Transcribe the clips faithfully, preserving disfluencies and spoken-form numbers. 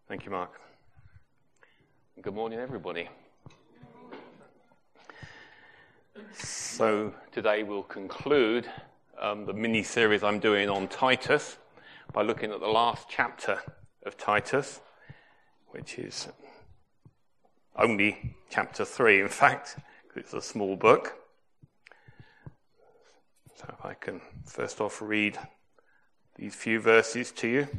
Thank you, Mark. Good morning, everybody. So today we'll conclude um, the mini-series I'm doing on Titus by looking at the last chapter of Titus, which is only chapter three, in fact, because it's a small book. So if I can first off read these few verses to you.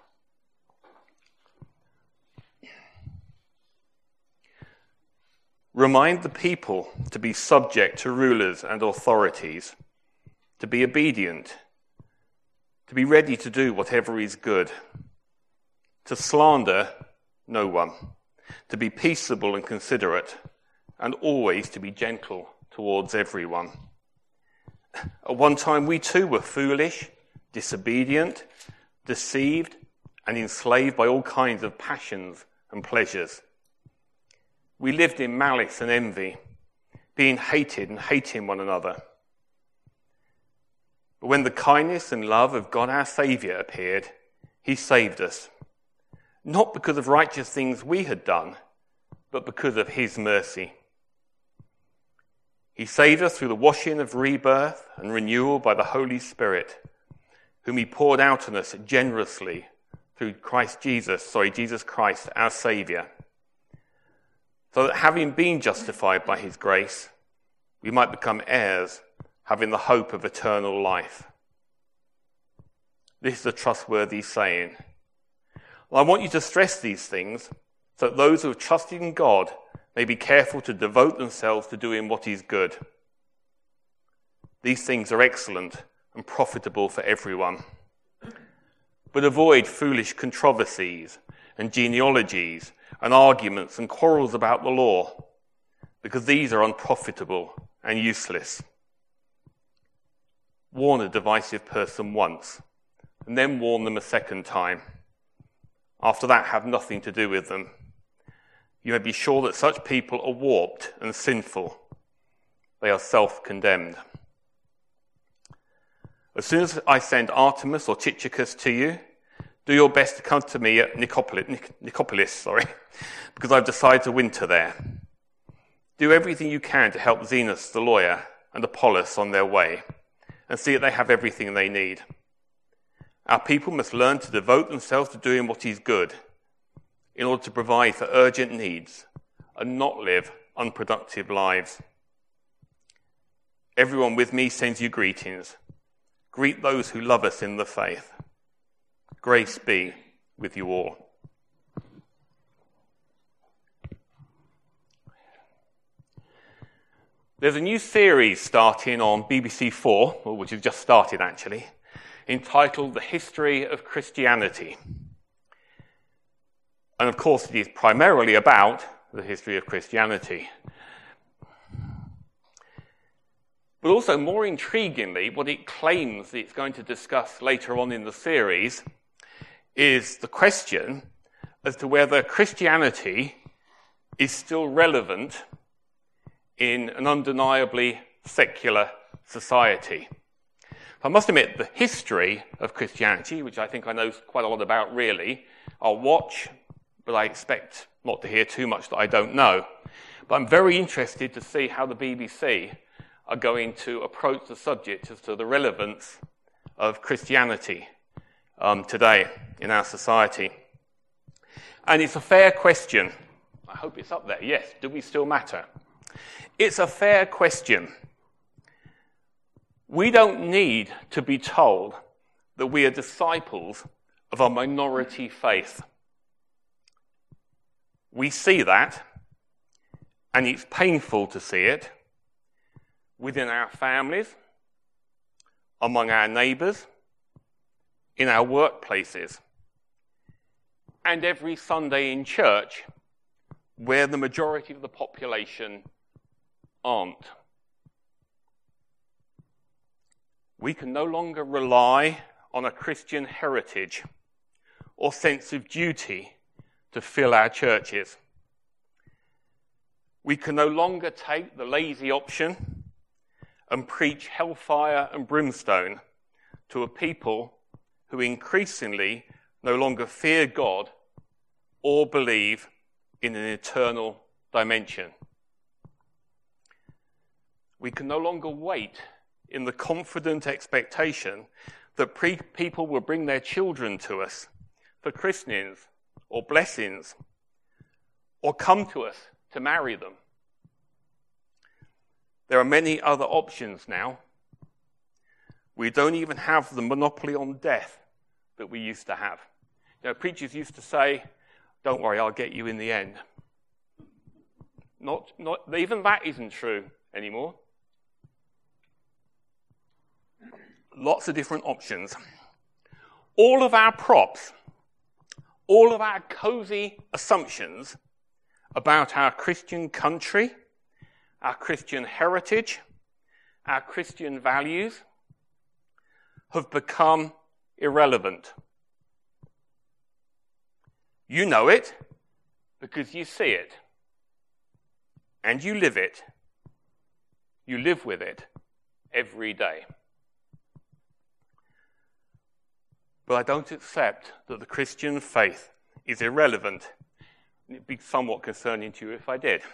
Remind the people to be subject to rulers and authorities, to be obedient, to be ready to do whatever is good, to slander no one, to be peaceable and considerate, and always to be gentle towards everyone. At one time we too were foolish, disobedient, deceived, and enslaved by all kinds of passions and pleasures. We lived in malice and envy, being hated and hating one another. But when the kindness and love of God our Saviour appeared, he saved us, not because of righteous things we had done, but because of his mercy. He saved us through the washing of rebirth and renewal by the Holy Spirit, whom he poured out on us generously through Christ Jesus, sorry, Jesus Christ our Saviour, so that having been justified by his grace, we might become heirs, having the hope of eternal life. This is a trustworthy saying. Well, I want you to stress these things so that those who have trusted in God may be careful to devote themselves to doing what is good. These things are excellent and profitable for everyone. But avoid foolish controversies and genealogies and arguments and quarrels about the law, because these are unprofitable and useless. Warn a divisive person once, and then warn them a second time. After that, have nothing to do with them. You may be sure that such people are warped and sinful. They are self-condemned. As soon as I send Artemis or Tychicus to you, do your best to come to me at Nicopolis, Nicopolis, sorry, because I've decided to winter there. Do everything you can to help Zenas the lawyer and Apollos on their way, and see that they have everything they need. Our people must learn to devote themselves to doing what is good, in order to provide for urgent needs, and not live unproductive lives. Everyone with me sends you greetings. Greet those who love us in the faith. Grace be with you all. There's a new series starting on B B C Four, which has just started actually, entitled The History of Christianity. And of course it is primarily about the history of Christianity. But also more intriguingly, what it claims that it's going to discuss later on in the series is the question as to whether Christianity is still relevant in an undeniably secular society. I must admit, the history of Christianity, which I think I know quite a lot about really, I'll watch, but I expect not to hear too much that I don't know. But I'm very interested to see how the B B C are going to approach the subject as to the relevance of Christianity um, today in our society. And it's a fair question. I hope it's up there. Yes, do we still matter? It's a fair question. We don't need to be told that we are disciples of a minority faith. We see that, and it's painful to see it, within our families, among our neighbours, in our workplaces, and every Sunday in church, where the majority of the population aren't. We can no longer rely on a Christian heritage or sense of duty to fill our churches. We can no longer take the lazy option and preach hellfire and brimstone to a people who increasingly no longer fear God or believe in an eternal dimension. We can no longer wait in the confident expectation that pre- people will bring their children to us for christenings or blessings, or come to us to marry them. There are many other options now. We don't even have the monopoly on death that we used to have. You know, preachers used to say, "Don't worry, I'll get you in the end." Not, not, even that isn't true anymore. Lots of different options. All of our props, all of our cozy assumptions about our Christian country, our Christian heritage, our Christian values have become irrelevant. You know it because you see it. And you live it. You live with it every day. But I don't accept that the Christian faith is irrelevant. It'd be somewhat concerning to you if I did.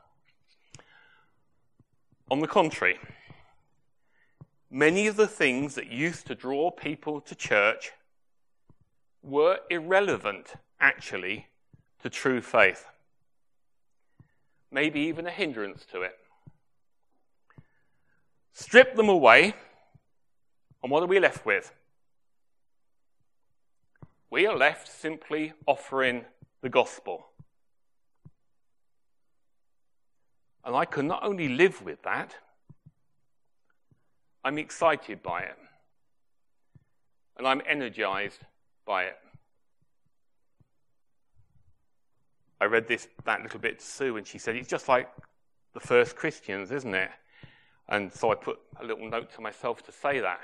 On the contrary, many of the things that used to draw people to church were irrelevant, actually, to true faith. Maybe even a hindrance to it. Strip them away, and what are we left with? We are left simply offering the gospel. And I can not only live with that, I'm excited by it. And I'm energized by it. I read this that little bit to Sue, and she said, it's just like the first Christians, isn't it? And so I put a little note to myself to say that.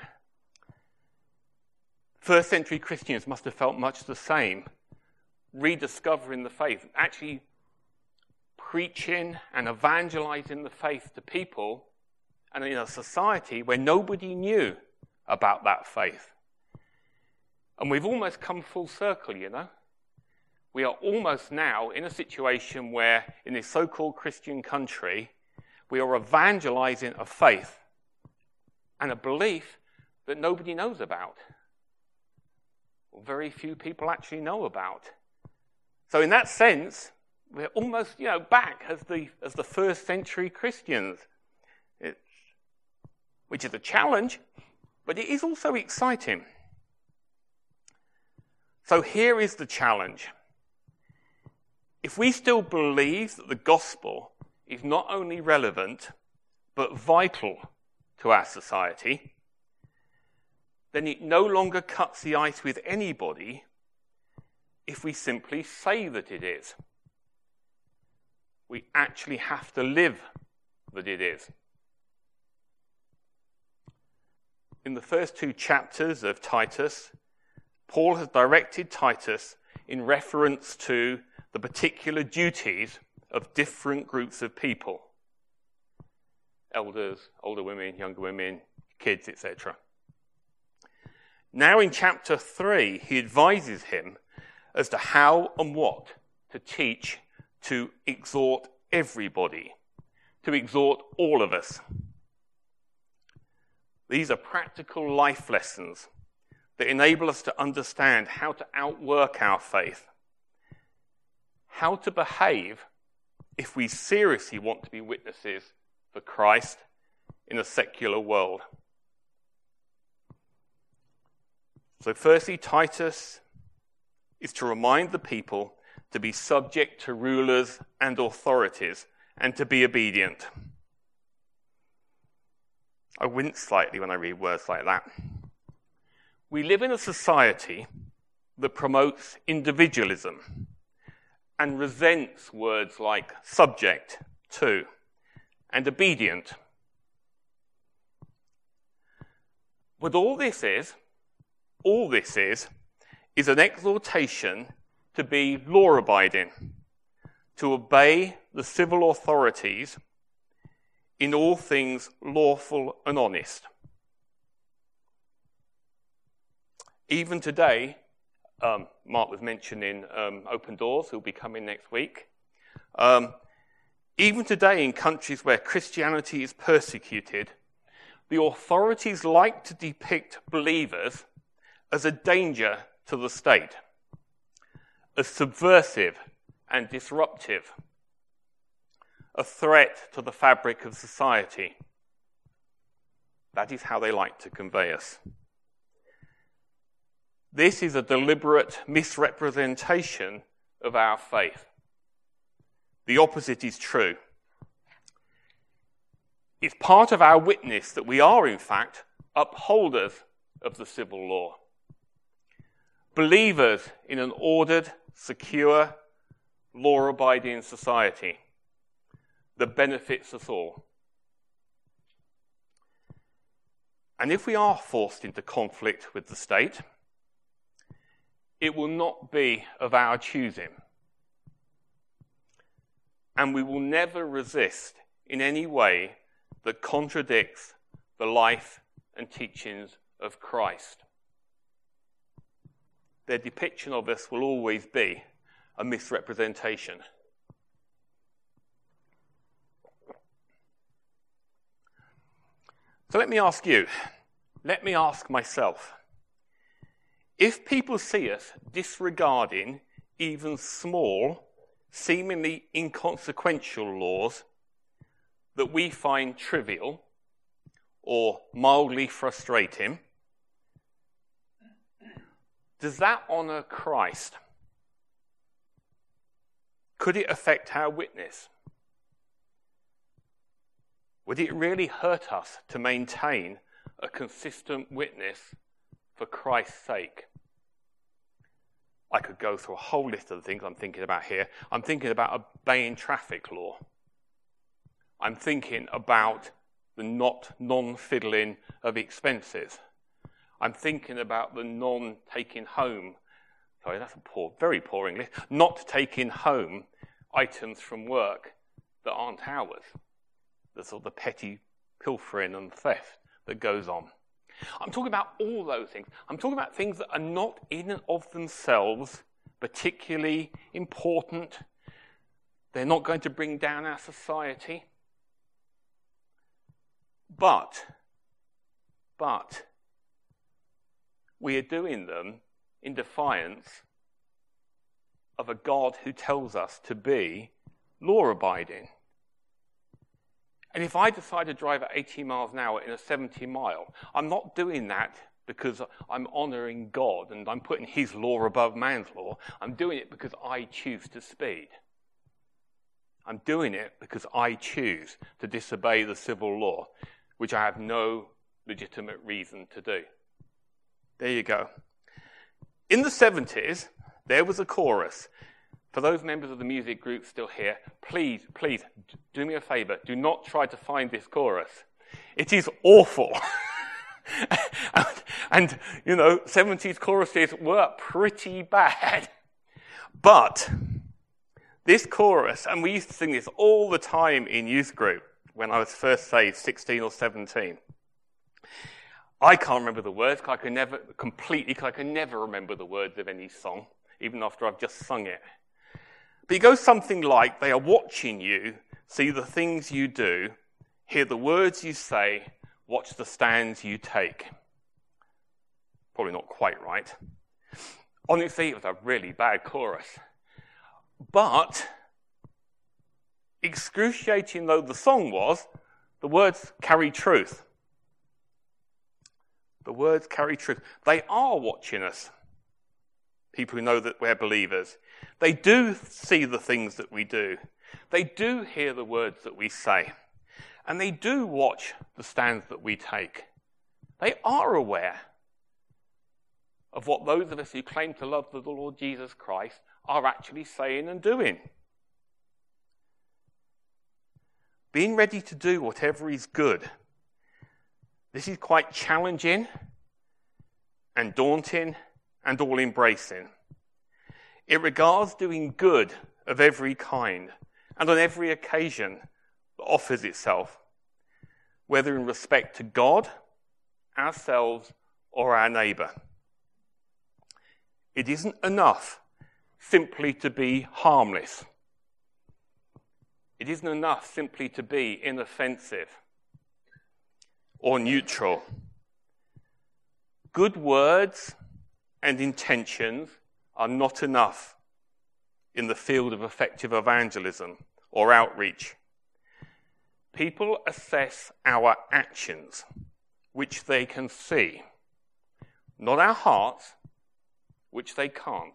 First century Christians must have felt much the same, rediscovering the faith, actually preaching and evangelizing the faith to people, and in a society where nobody knew about that faith. And we've almost come full circle, you know. We are almost now in a situation where, in this so-called Christian country, we are evangelizing a faith and a belief that nobody knows about. Or very few people actually know about. So in that sense, we're almost, you know, back as the as the first century Christians. It's, which is a challenge, but it is also exciting. So here is the challenge. If we still believe that the gospel is not only relevant, but vital to our society, then it no longer cuts the ice with anybody if we simply say that it is. We actually have to live that it is. In the first two chapters of Titus, Paul has directed Titus in reference to the particular duties of different groups of people. Elders, older women, younger women, kids, et cetera. Now in chapter three, he advises him as to how and what to teach to exhort everybody, to exhort all of us. These are practical life lessons that enable us to understand how to outwork our faith, how to behave if we seriously want to be witnesses for Christ in a secular world. So firstly, Titus is to remind the people to be subject to rulers and authorities and to be obedient. I wince slightly when I read words like that. We live in a society that promotes individualism and resents words like subject to and obedient. What all this is, all this is, is an exhortation to be law-abiding, to obey the civil authorities in all things lawful and honest. Even today, um, Mark was mentioning um, Open Doors, who'll be coming next week. Um, even today, in countries where Christianity is persecuted, the authorities like to depict believers as a danger to the state, as subversive and disruptive, a threat to the fabric of society. That is how they like to convey us. This is a deliberate misrepresentation of our faith. The opposite is true. It's part of our witness that we are, in fact, upholders of the civil law. Believers in an ordered, secure, law-abiding society that benefits us all. And if we are forced into conflict with the state, it will not be of our choosing. And we will never resist in any way that contradicts the life and teachings of Christ. Their depiction of us will always be a misrepresentation. So let me ask you, let me ask myself, if people see us disregarding even small, seemingly inconsequential laws that we find trivial or mildly frustrating, does that honour Christ? Could it affect our witness? Would it really hurt us to maintain a consistent witness for Christ's sake? I could go through a whole list of the things I'm thinking about here. I'm thinking about obeying traffic law. I'm thinking about the not non-fiddling of expenses. I'm thinking about the non-taking home, sorry, that's a poor, very poor English, not taking home items from work that aren't ours. The sort of the petty pilfering and theft that goes on. I'm talking about all those things. I'm talking about things that are not in and of themselves particularly important. They're not going to bring down our society. But, but, we are doing them in defiance of a God who tells us to be law-abiding. And if I decide to drive at eighty miles an hour in a seventy mile, I'm not doing that because I'm honouring God and I'm putting his law above man's law. I'm doing it because I choose to speed. I'm doing it because I choose to disobey the civil law, which I have no legitimate reason to do. There you go. In the seventies, there was a chorus. For those members of the music group still here, please, please, do me a favour. Do not try to find this chorus. It is awful. and, and, you know, seventies choruses were pretty bad. But this chorus, and we used to sing this all the time in youth group when I was first saved, sixteen or seventeen. I can't remember the words, because I can never, completely, because I can never remember the words of any song, even after I've just sung it. But it goes something like, they are watching you, see the things you do, hear the words you say, watch the stands you take. Probably not quite right. Honestly, it was a really bad chorus. But, excruciating though the song was, the words carry truth. The words carry truth. They are watching us. People who know that we're believers. They do see the things that we do. They do hear the words that we say. And they do watch the stands that we take. They are aware of what those of us who claim to love the Lord Jesus Christ are actually saying and doing. Being ready to do whatever is good. This is quite challenging and daunting and all-embracing. It regards doing good of every kind and on every occasion that offers itself, whether in respect to God, ourselves, or our neighbour. It isn't enough simply to be harmless. It isn't enough simply to be inoffensive or neutral. Good words and intentions are not enough in the field of effective evangelism or outreach. People assess our actions, which they can see, not our hearts, which they can't.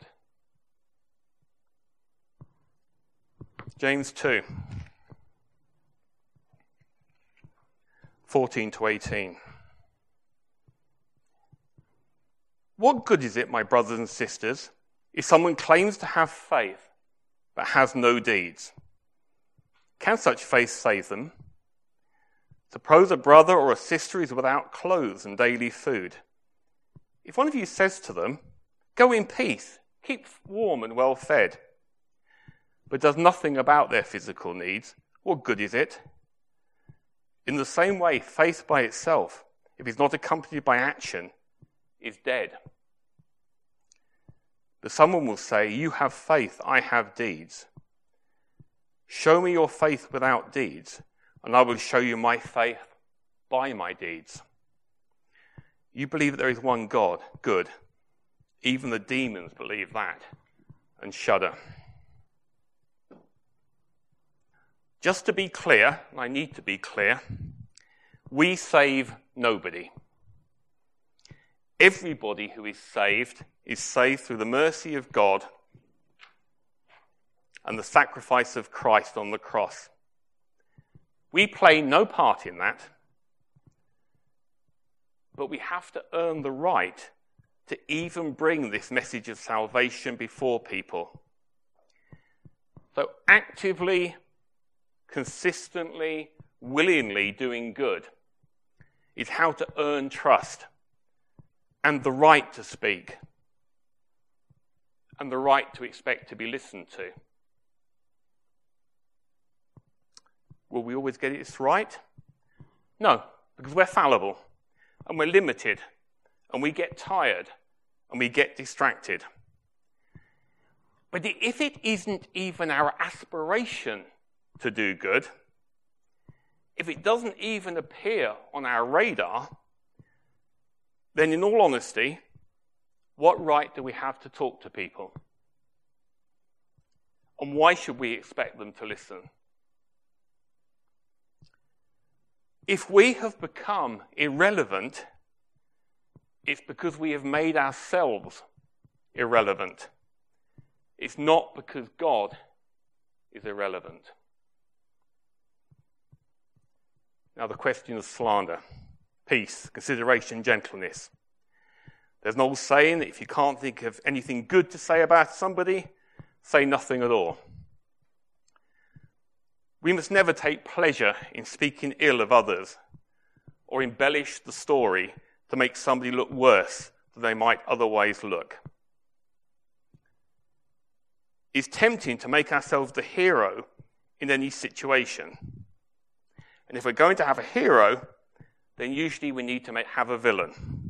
James two, fourteen to eighteen. What good is it, my brothers and sisters, if someone claims to have faith but has no deeds? Can such faith save them? Suppose a brother or a sister is without clothes and daily food. If one of you says to them, "Go in peace, keep warm and well fed," but does nothing about their physical needs, what good is it? In the same way, faith by itself, if it's not accompanied by action, is dead. But someone will say, "You have faith, I have deeds. Show me your faith without deeds, and I will show you my faith by my deeds." You believe that there is one God, good. Even the demons believe that and shudder. Just to be clear, and I need to be clear, we save nobody. Everybody who is saved is saved through the mercy of God and the sacrifice of Christ on the cross. We play no part in that, but we have to earn the right to even bring this message of salvation before people. So actively, consistently, willingly doing good is how to earn trust and the right to speak and the right to expect to be listened to. Will we always get it right? No, because we're fallible and we're limited and we get tired and we get distracted. But if it isn't even our aspiration to do good, if it doesn't even appear on our radar, then in all honesty, what right do we have to talk to people? And why should we expect them to listen? If we have become irrelevant, it's because we have made ourselves irrelevant. It's not because God is irrelevant. Now the question of slander, peace, consideration, gentleness. There's an old saying that if you can't think of anything good to say about somebody, say nothing at all. We must never take pleasure in speaking ill of others or embellish the story to make somebody look worse than they might otherwise look. It's tempting to make ourselves the hero in any situation. And if we're going to have a hero, then usually we need to make, have a villain.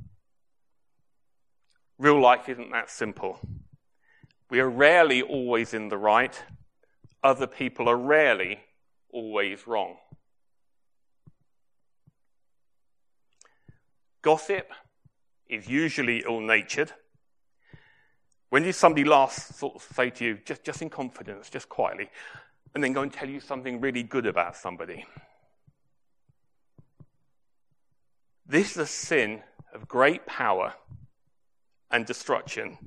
Real life isn't that simple. We are rarely always in the right. Other people are rarely always wrong. Gossip is usually ill-natured. When did somebody last sort of say to you, just, just in confidence, just quietly, and then go and tell you something really good about somebody? This is a sin of great power and destruction.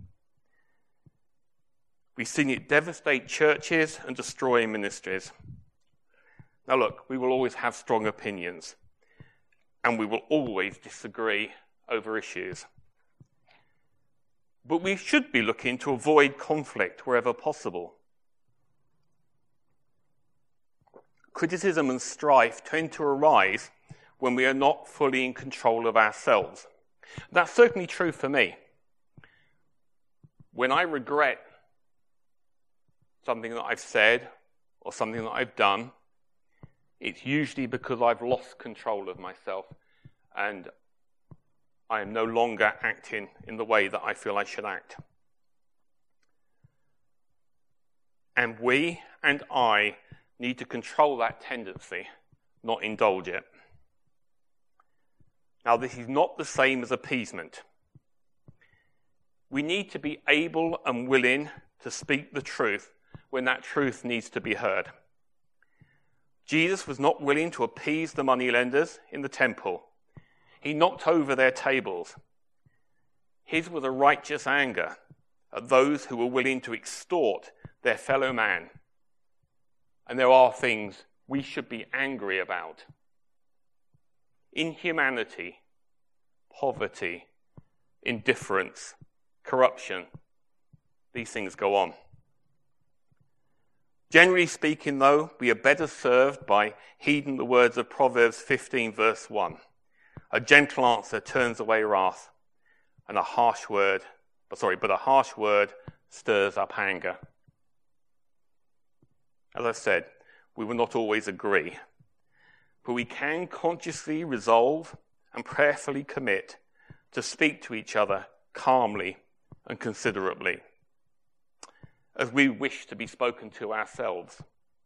We've seen it devastate churches and destroy ministries. Now look, we will always have strong opinions, and we will always disagree over issues. But we should be looking to avoid conflict wherever possible. Criticism and strife tend to arise when we are not fully in control of ourselves. That's certainly true for me. When I regret something that I've said or something that I've done, it's usually because I've lost control of myself and I am no longer acting in the way that I feel I should act. And we and I need to control that tendency, not indulge it. Now, this is not the same as appeasement. We need to be able and willing to speak the truth when that truth needs to be heard. Jesus was not willing to appease the moneylenders in the temple. He knocked over their tables. His was a righteous anger at those who were willing to extort their fellow man. And there are things we should be angry about. Inhumanity, poverty, indifference, corruption. These things go on. Generally speaking, though, we are better served by heeding the words of Proverbs fifteen, verse one. A gentle answer turns away wrath, and a harsh word, sorry, but a harsh word stirs up anger. As I said, we will not always agree, but we can consciously resolve and prayerfully commit to speak to each other calmly and considerately, as we wish to be spoken to ourselves.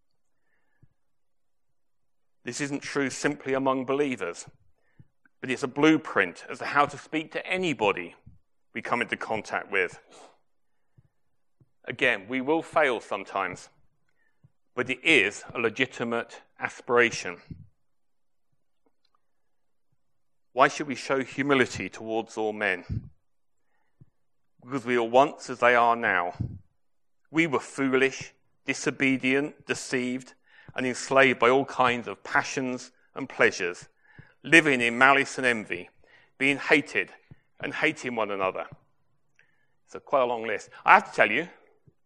This isn't true simply among believers, but it's a blueprint as to how to speak to anybody we come into contact with. Again, we will fail sometimes, but it is a legitimate aspiration. Why should we show humility towards all men? Because we are once as they are now. We were foolish, disobedient, deceived, and enslaved by all kinds of passions and pleasures, living in malice and envy, being hated and hating one another. It's a quite a long list. I have to tell you,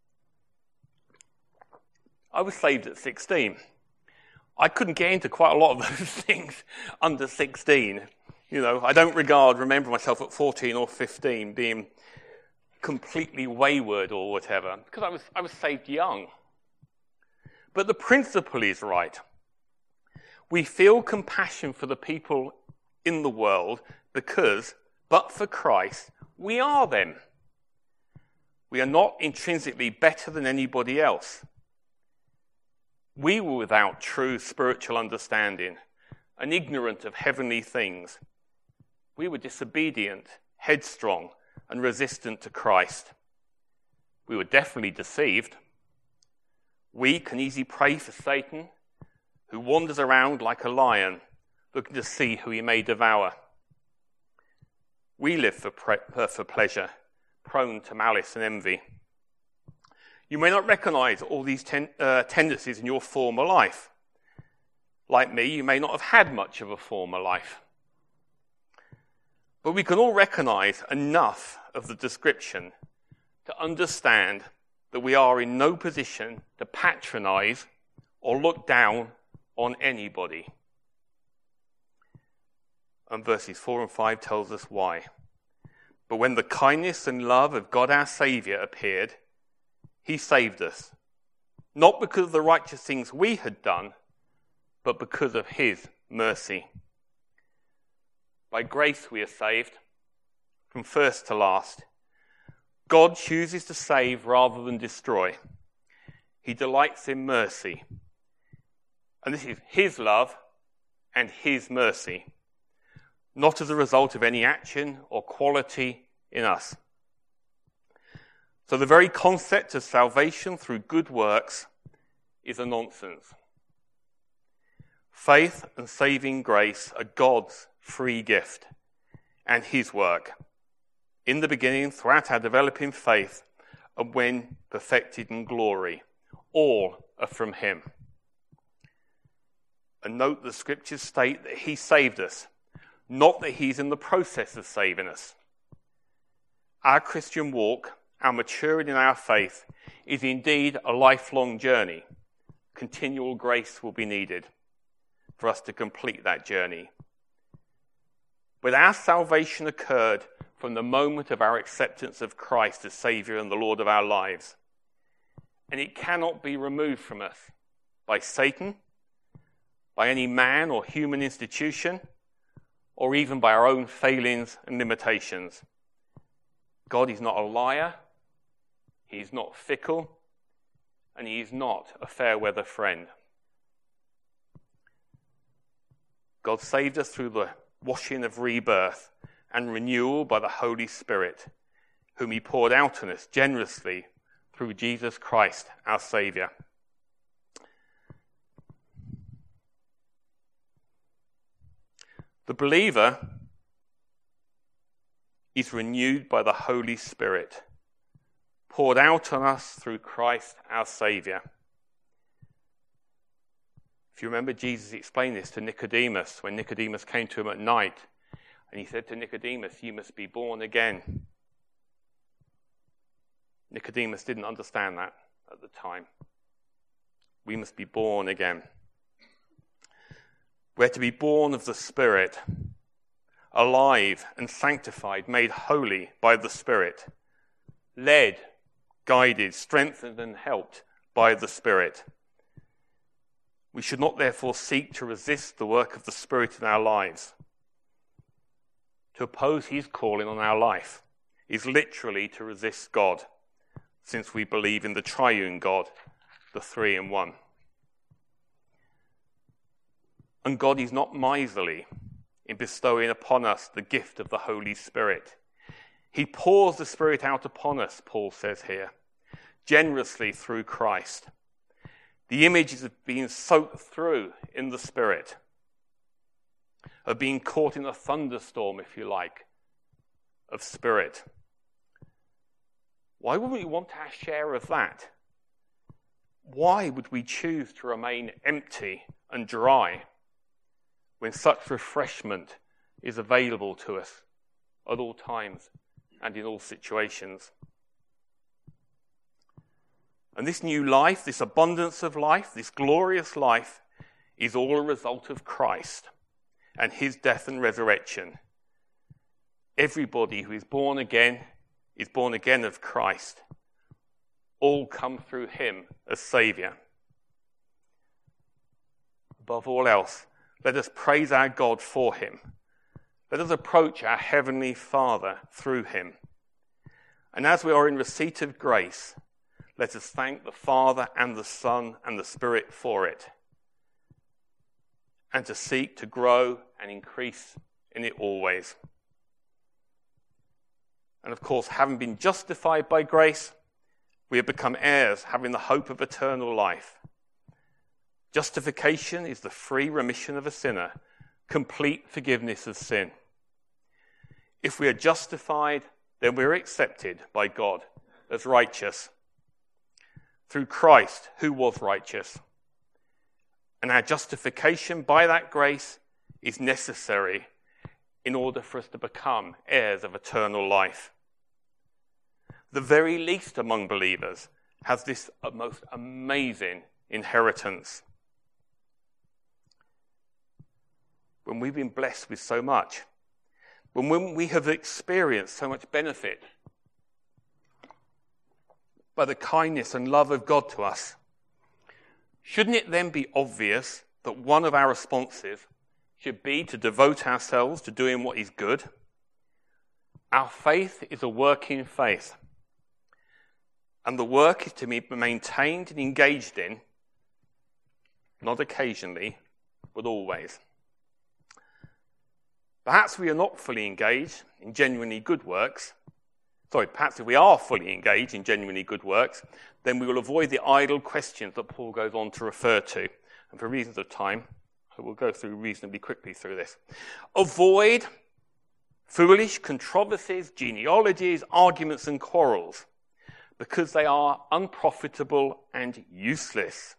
I was saved at sixteen. I couldn't get into quite a lot of those things under sixteen. You know, I don't regard, remember myself at fourteen or fifteen being completely wayward or whatever, because I was, I was saved young. But the principle is right. We feel compassion for the people in the world because, but for Christ, we are them. We are not intrinsically better than anybody else. We were without true spiritual understanding and ignorant of heavenly things. We were disobedient, headstrong, and resistant to Christ. We were definitely deceived. We can easily pray for Satan, who wanders around like a lion, looking to see who he may devour. We live for, pre- for pleasure, prone to malice and envy. You may not recognize all these ten, uh, tendencies in your former life. Like me, you may not have had much of a former life. But we can all recognize enough of the description to understand that we are in no position to patronize or look down on anybody. And verses four and five tells us why. But when the kindness and love of God our Saviour appeared, he saved us, not because of the righteous things we had done, but because of his mercy. By grace we are saved, from first to last. God chooses to save rather than destroy. He delights in mercy. And this is his love and his mercy, not as a result of any action or quality in us. So the very concept of salvation through good works is a nonsense. Faith and saving grace are God's free gift and his work, in the beginning, throughout our developing faith, and when perfected in glory. All are from him. And note the scriptures state that he saved us, not that he's in the process of saving us. Our Christian walk, our maturing in our faith, is indeed a lifelong journey. Continual grace will be needed for us to complete that journey. But our salvation occurred from the moment of our acceptance of Christ as Saviour and the Lord of our lives. And it cannot be removed from us by Satan, by any man or human institution, or even by our own failings and limitations. God is not a liar. He's not fickle. and he is not a fair-weather friend. God saved us through the washing of rebirth and renewal by the Holy Spirit, whom he poured out on us generously through Jesus Christ, our Saviour. The believer is renewed by the Holy Spirit, poured out on us through Christ, our Saviour. If you remember, Jesus explained this to Nicodemus when Nicodemus came to him at night, and he said to Nicodemus, "You must be born again." Nicodemus didn't understand that at the time. We must be born again. We're to be born of the Spirit, alive and sanctified, made holy by the Spirit, led, guided, strengthened and helped by the Spirit. We should not therefore seek to resist the work of the Spirit in our lives. To oppose his calling on our life is literally to resist God, since we believe in the triune God, the three in one. And God is not miserly in bestowing upon us the gift of the Holy Spirit. He pours the Spirit out upon us, Paul says here, generously through Christ. The image is of being soaked through in the Spirit, of being caught in a thunderstorm, if you like, of Spirit. Why would we want our share of that? Why would we choose to remain empty and dry when such refreshment is available to us at all times and in all situations? And this new life, this abundance of life, this glorious life, is all a result of Christ and his death and resurrection. Everybody who is born again is born again of Christ. All come through him as Saviour. Above all else, let us praise our God for him. Let us approach our Heavenly Father through him. And as we are in receipt of grace, let us thank the Father and the Son and the Spirit for it, and to seek to grow and increase in it always. And of course, having been justified by grace, we have become heirs, having the hope of eternal life. Justification is the free remission of a sinner, complete forgiveness of sin. If we are justified, then we are accepted by God as righteous through Christ, who was righteous. And our justification by that grace is necessary in order for us to become heirs of eternal life. The very least among believers has this most amazing inheritance. When we've been blessed with so much, when we have experienced so much benefit by the kindness and love of God to us, shouldn't it then be obvious that one of our responses should be to devote ourselves to doing what is good? Our faith is a working faith, and the work is to be maintained and engaged in, not occasionally, but always. Perhaps we are not fully engaged in genuinely good works. Sorry, perhaps if we are fully engaged in genuinely good works, then we will avoid the idle questions that Paul goes on to refer to. And for reasons of time, I will go through reasonably quickly through this. Avoid foolish controversies, genealogies, arguments and quarrels, because they are unprofitable and useless.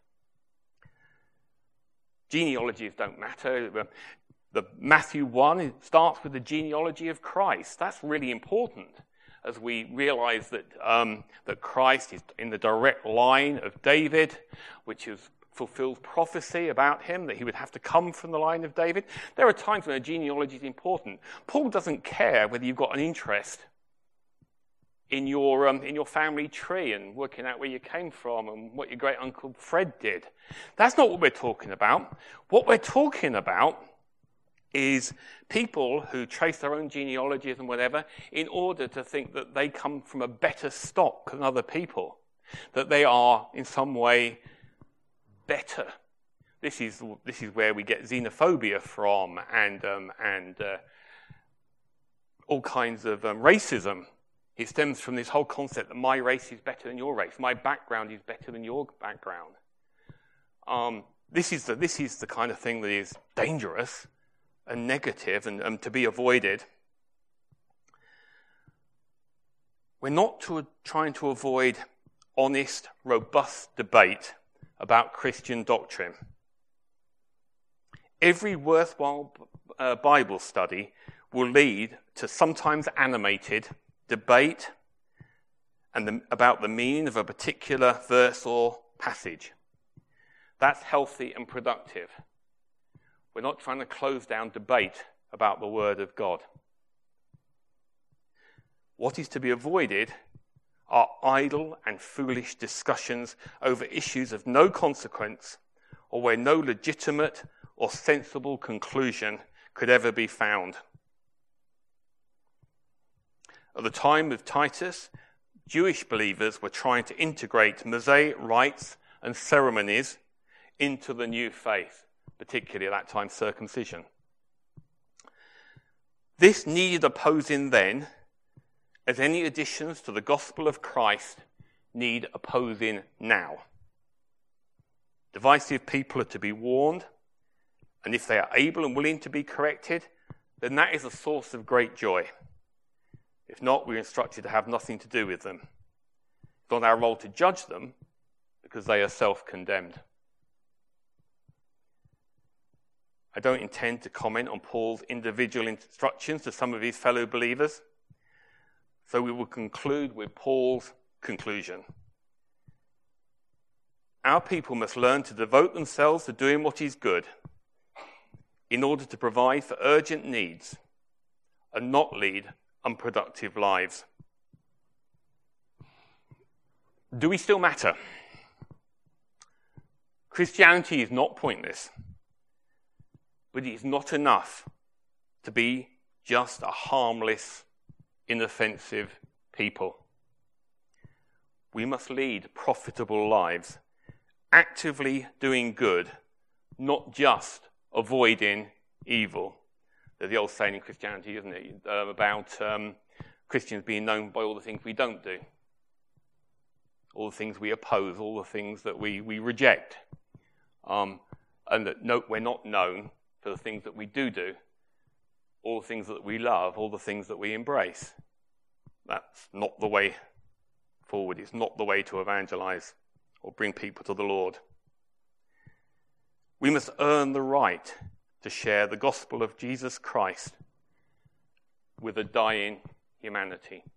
Genealogies don't matter. The Matthew one starts with the genealogy of Christ. That's really important as we realize that um, that Christ is in the direct line of David, which is, fulfills prophecy about him, that he would have to come from the line of David. There are times when a genealogy is important. Paul doesn't care whether you've got an interest in your um, in your family tree and working out where you came from and what your great uncle Fred did. That's not what we're talking about. What we're talking about is people who trace their own genealogies and whatever in order to think that they come from a better stock than other people. that they are in some way better. This is this is where we get xenophobia from, and um, and uh, all kinds of um, racism. It stems from this whole concept that my race is better than your race, my background is better than your background. Um, this is the this is the kind of thing that is dangerous and negative and, and to be avoided. We're not to, trying to avoid honest, robust debate about Christian doctrine. Every worthwhile uh, Bible study will lead to sometimes animated debate and the, about the meaning of a particular verse or passage. That's healthy and productive. We're not trying to close down debate about the Word of God. What is to be avoided are idle and foolish discussions over issues of no consequence or where no legitimate or sensible conclusion could ever be found. At the time of Titus, Jewish believers were trying to integrate Mosaic rites and ceremonies into the new faith, particularly at that time circumcision. This needed opposing then, as any additions to the gospel of Christ need opposing now. Divisive people are to be warned, and if they are able and willing to be corrected, then that is a source of great joy. If not, we're instructed to have nothing to do with them. It's not our role to judge them, because they are self-condemned. I don't intend to comment on Paul's individual instructions to some of his fellow believers, so we will conclude with Paul's conclusion. Our people must learn to devote themselves to doing what is good in order to provide for urgent needs and not lead unproductive lives. Do we still matter? Christianity is not pointless, but it is not enough to be just a harmless, inoffensive people. We must lead profitable lives, actively doing good, not just avoiding evil. There's the old saying in Christianity, isn't it, uh, about um, Christians being known by all the things we don't do, all the things we oppose, all the things that we, we reject, um, and that no, we're not known for the things that we do do, all the things that we love, all the things that we embrace. That's not the way forward. It's not the way to evangelize or bring people to the Lord. We must earn the right to share the gospel of Jesus Christ with a dying humanity.